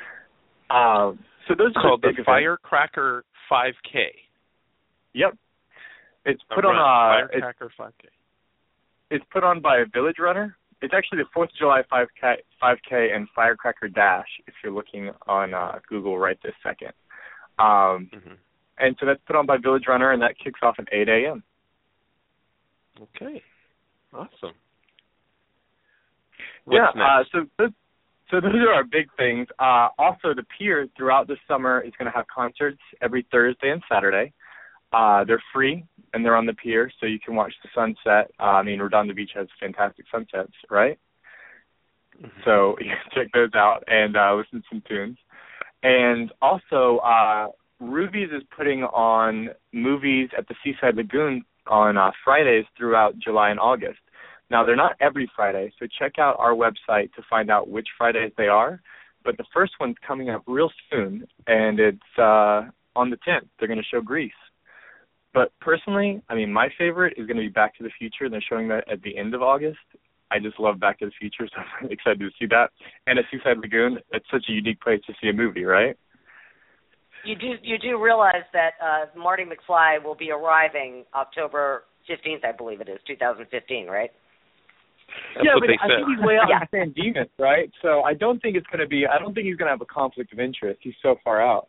So those are called the events. Firecracker 5K. Yep. It's put on Firecracker 5K. It's put on by Village Runner. It's actually the 4th of July 5K and Firecracker Dash if you're looking on Google right this second. And so that's put on by Village Runner, and that kicks off at 8 a.m. Okay. Awesome. So those are our big things. Also, the pier throughout the summer is going to have concerts every Thursday and Saturday. They're free, and they're on the pier, so you can watch the sunset. Redondo Beach has fantastic sunsets, right? So you can check those out and listen to some tunes. And also, Ruby's is putting on movies at the Seaside Lagoon on Fridays throughout July and August. Now, they're not every Friday, so check out our website to find out which Fridays they are. But the first one's coming up real soon, and it's on the 10th. They're going to show Grease. But personally, I mean, my favorite is going to be Back to the Future, and they're showing that at the end of August. I just love Back to the Future, so I'm really excited to see that. And at Seaside Lagoon, it's such a unique place to see a movie, right? You do realize that Marty McFly will be arriving October 15th, I believe it is, 2015, right? Yeah, but I think he's way out in San Dimas, right? So I don't think he's going to have a conflict of interest. He's so far out.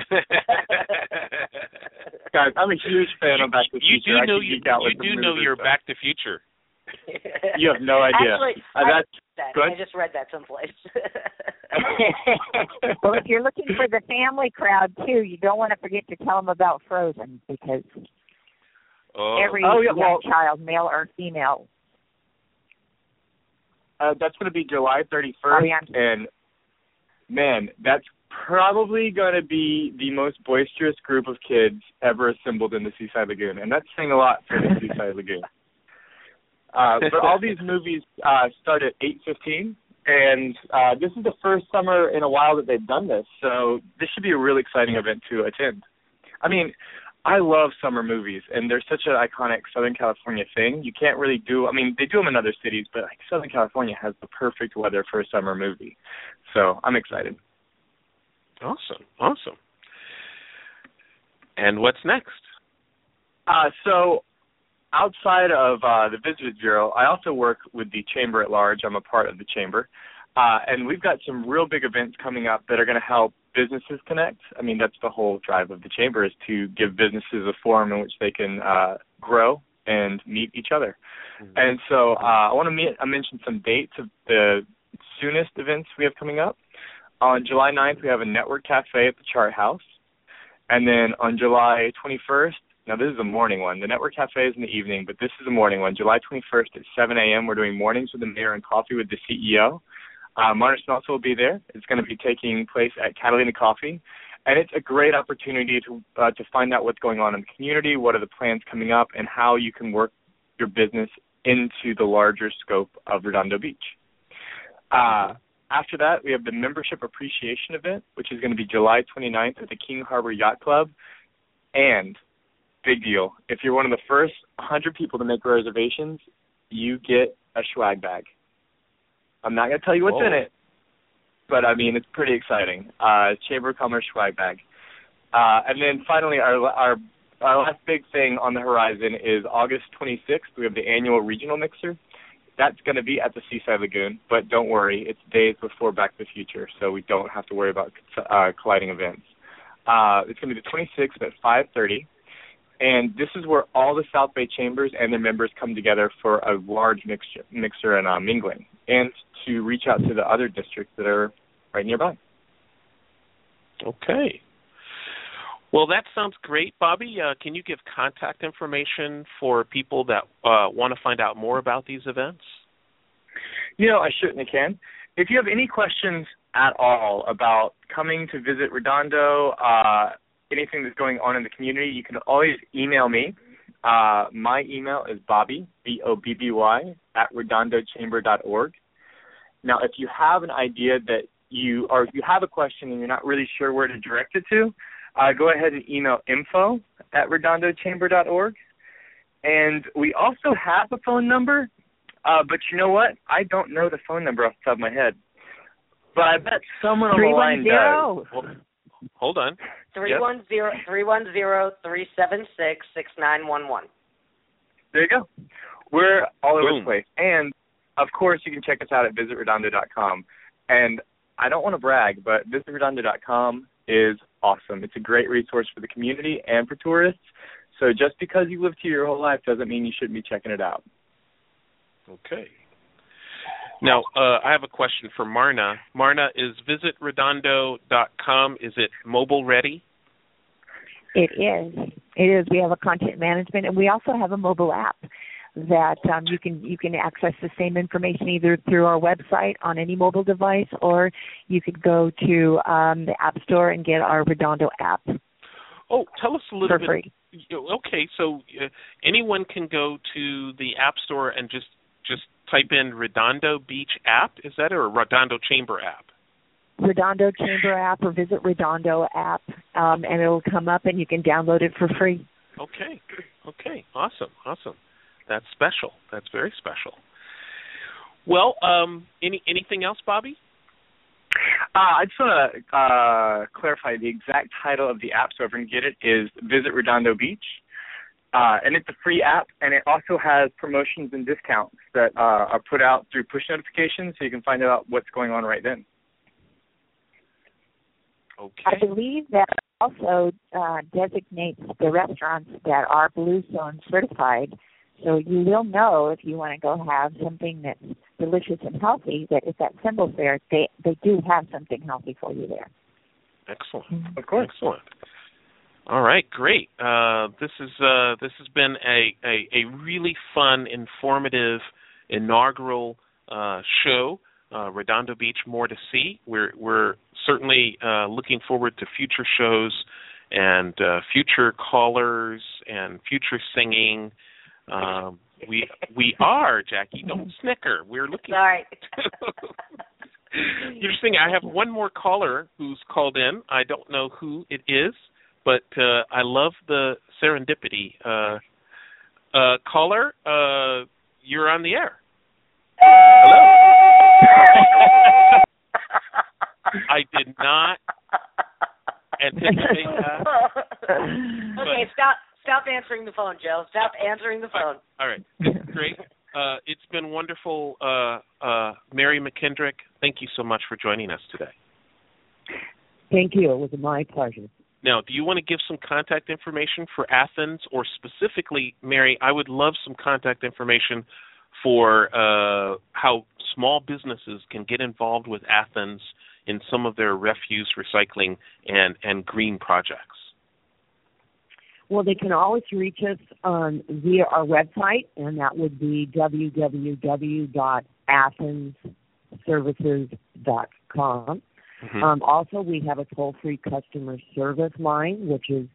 Guys, I'm a huge fan of Back to the Future. You do know you're Back to Future. You have no idea. Actually, I just read that someplace. Well, if you're looking for the family crowd, too, you don't want to forget to tell them about Frozen, because every young child, male or female. That's going to be July 31st, and, man, that's probably going to be the most boisterous group of kids ever assembled in the Seaside Lagoon, and that's saying a lot for the Seaside Lagoon. But all these movies start at 8:15, and this is the first summer in a while that they've done this, so this should be a really exciting event to attend. I mean, I love summer movies, and they're such an iconic Southern California thing. You can't really they do them in other cities, but like Southern California has the perfect weather for a summer movie. So I'm excited. Awesome. And what's next? So outside of the Visitors Bureau, I also work with the Chamber at large. I'm a part of the Chamber. And we've got some real big events coming up that are going to help businesses connect. I mean, that's the whole drive of the Chamber, is to give businesses a forum in which they can grow and meet each other. Mm-hmm. And so I want to mention some dates of the soonest events we have coming up. On July 9th, we have a network cafe at the Chart House. And then on July 21st, now this is a morning one. The network cafe is in the evening, but this is a morning one. July 21st at 7 a.m., we're doing Mornings with the Mayor and Coffee with the CEO. Martin Smeltzer will be there. It's going to be taking place at Catalina Coffee, and it's a great opportunity to find out what's going on in the community, what are the plans coming up, and how you can work your business into the larger scope of Redondo Beach. After that, we have the Membership Appreciation Event, which is going to be July 29th at the King Harbor Yacht Club. And, big deal, if you're one of the first 100 people to make reservations, you get a swag bag. I'm not going to tell you what's in it, but, I mean, it's pretty exciting. Chamber of Commerce swag bag. And then, finally, our last big thing on the horizon is August 26th. We have the annual regional mixer. That's going to be at the Seaside Lagoon, but don't worry, it's days before Back to the Future, so we don't have to worry about colliding events. It's going to be the 26th at 5:30, and this is where all the South Bay Chambers and their members come together for a large mixer and mingling, and to reach out to the other districts that are right nearby. Okay. Well, that sounds great, Bobby. Can you give contact information for people that want to find out more about these events? I certainly can. If you have any questions at all about coming to visit Redondo, anything that's going on in the community, you can always email me. My email is Bobby, BOBBY, @redondochamber.org. Now, if you have an idea if you have a question and you're not really sure where to direct it to, go ahead and email info@redondochamber.org. And we also have a phone number, but you know what? I don't know the phone number off the top of my head. But I bet someone on the line does. Well, hold on. 310-376-6911. There you go. We're all over the place. And, of course, you can check us out at visitredondo.com. And I don't want to brag, but visitredondo.com is awesome. It's a great resource for the community and for tourists. So just because you lived here your whole life doesn't mean you shouldn't be checking it out. Okay. Now, I have a question for Marna. Marna, is visitredondo.com, is it mobile ready? It is. It is. We have a content management, and we also have a mobile app. that you can access the same information either through our website on any mobile device, or you could go to the App Store and get our Redondo app. Oh, tell us a little for bit. Free. Okay, so anyone can go to the App Store and just type in Redondo Beach app. Is that, or Redondo Chamber app? Redondo Chamber app, or visit Redondo app, and it'll come up and you can download it for free. Okay, awesome. That's special. That's very special. Well, anything else, Bobby? I just want to clarify the exact title of the app, so everyone can get it, is Visit Redondo Beach. And it's a free app, and it also has promotions and discounts that are put out through push notifications, so you can find out what's going on right then. Okay. I believe that also designates the restaurants that are Blue Zone certified, so you will know if you want to go have something that's delicious and healthy, that if that symbol's there, they do have something healthy for you there. Excellent. Of course. Excellent. All right, great. This has been a really fun, informative, inaugural show. Redondo Beach, more to see. We're certainly looking forward to future shows and future callers and future singing. We are, Jackie. Don't snicker. We're looking. Sorry. You're singing. I have one more caller who's called in. I don't know who it is, but I love the serendipity. Caller, you're on the air. Hello. I did not anticipate that. Okay, stop answering the phone, Joe. Stop answering the phone. All right. Great. It's been wonderful. Mary McKendrick, thank you so much for joining us today. Thank you. It was my pleasure. Now, do you want to give some contact information for Athens, or specifically, Mary, I would love some contact information for how small businesses can get involved with Athens in some of their refuse recycling and green projects. Well, they can always reach us via our website, and that would be www.athensservices.com. Mm-hmm. Also, we have a toll-free customer service line, which is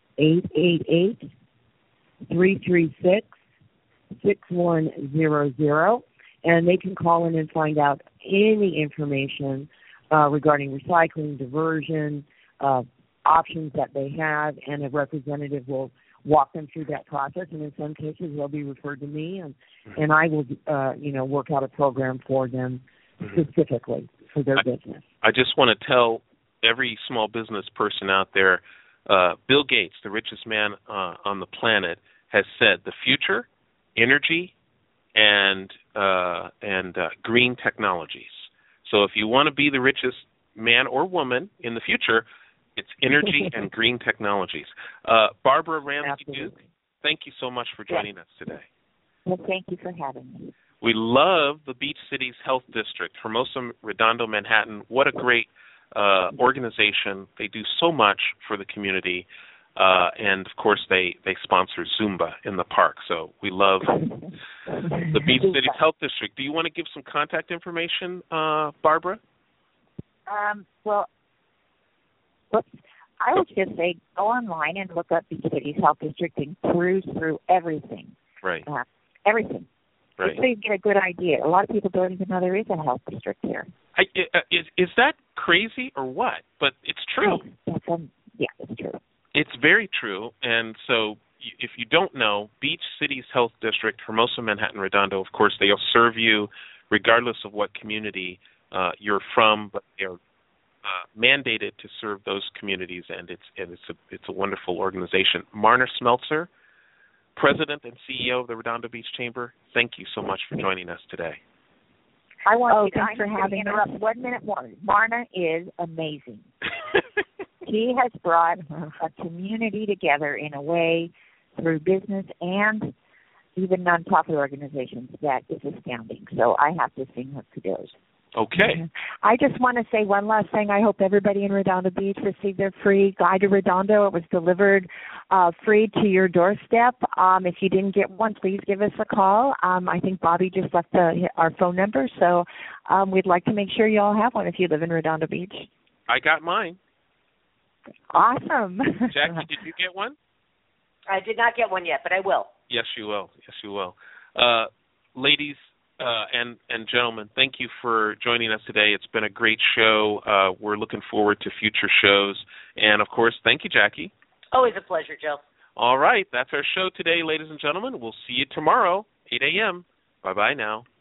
888-336-6100, and they can call in and find out any information regarding recycling, diversion, options that they have, and a representative will walk them through that process. And in some cases, they'll be referred to me, and I will, work out a program for them specifically for their business. I just want to tell every small business person out there, Bill Gates, the richest man on the planet, has said the future, energy, and green technologies. So if you want to be the richest man or woman in the future, it's energy and green technologies. Barbara Ramsey-Duke, thank you so much for joining us today. Well, thank you for having me. We love the Beach Cities Health District, Hermosa, Redondo, Manhattan. What a great organization. They do so much for the community. And, of course, they sponsor Zumba in the park. So we love the Beach Cities Health District. Do you want to give some contact information, Barbara? Well, I would just say go online and look up Beach Cities Health District and cruise through everything. Right. Everything. Right. So you get a good idea. A lot of people don't even know there is a health district here. Is that crazy or what? But it's true. Yeah, it's true. It's very true. And so if you don't know, Beach Cities Health District, Hermosa, Manhattan, Redondo, of course, they'll serve you regardless of what community you're from, but they're mandated to serve those communities, and it's a wonderful organization. Marna Smeltzer, President and CEO of the Redondo Beach Chamber, thank you so much for joining us today. I want thanks for having me. Interrupt 1 minute more. Marna is amazing. She has brought a community together in a way through business and even nonprofit organizations that is astounding. So I have to sing her kudos. Okay. I just want to say one last thing. I hope everybody in Redondo Beach received their free guide to Redondo. It was delivered free to your doorstep. If you didn't get one, please give us a call. I think Bobby just left our phone number, so we'd like to make sure you all have one if you live in Redondo Beach. I got mine. Awesome. Jackie, did you get one? I did not get one yet, but I will. Yes, you will. Yes, you will. Ladies and gentlemen, thank you for joining us today. It's been a great show. We're looking forward to future shows. And, of course, thank you, Jackie. Always a pleasure, Joe. All right. That's our show today, ladies and gentlemen. We'll see you tomorrow, 8 a.m. Bye-bye now.